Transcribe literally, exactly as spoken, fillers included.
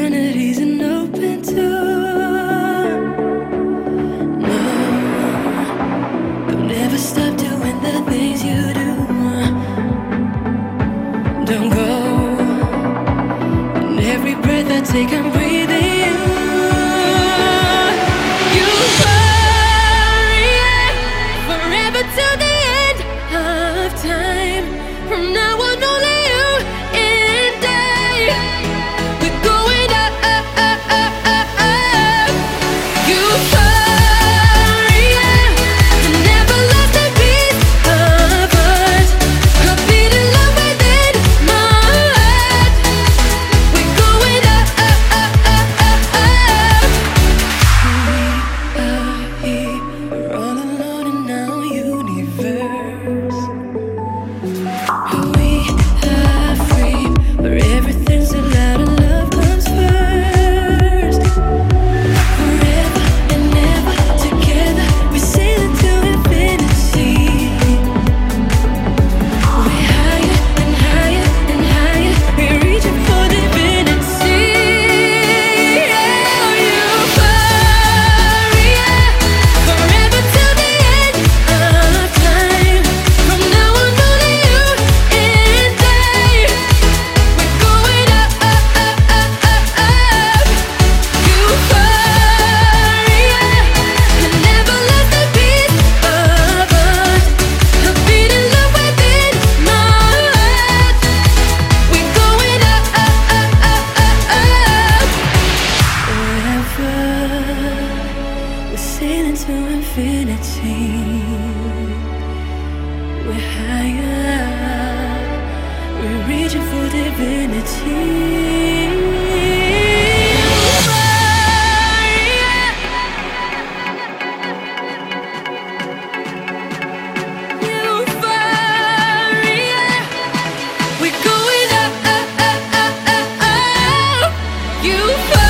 Eternity's an open door. No, don't ever stop doing the things you do. Don't go. And every breath I take, I'm breathing you. You hurry forever to the end of time. From now on, only you and I. We're going up, up, up, up, up, up. You hurry, you never lost a piece of us. A beating love within my heart. We're going up, up, up, up, up, up. We are here, we're all alone in our universe. We are free, where everything's allowed and love comes first. Forever and ever together, we're sailing to infinity. We're higher and higher and higher, we're reaching for divinity. Oh, you hurry, forever till the end of time. From now on, only you and I. We're going up, up, up, up, up, up. You hurry, you never lost a piece of us. A beating love within my heart. We're going up, up, up, up, up, up. Forever, we're sailing to infinity. We're higher, we're reaching for divinity. Euphoria, we're going up, up, up, up, up, up. Euphoria.